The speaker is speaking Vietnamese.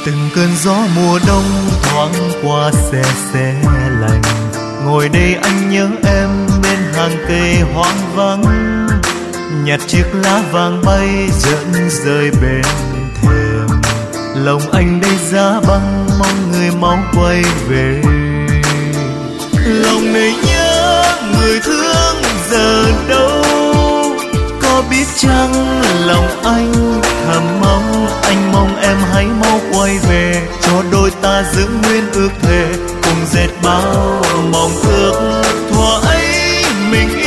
Từng cơn gió mùa đông thoáng qua se se lạnh, ngồi đây anh nhớ em bên hàng cây hoang vắng, nhặt chiếc lá vàng bay dẫn rơi bên thềm. Lòng anh đây giá băng mong người mau quay về. Lòng này nhớ người thương giờ đâu, có biết chăng lòng anh thầm mong, anh mong em hãy mau quay về, cho đôi ta giữ nguyên ước thề cùng dệt bao mong ước thuở ấy mình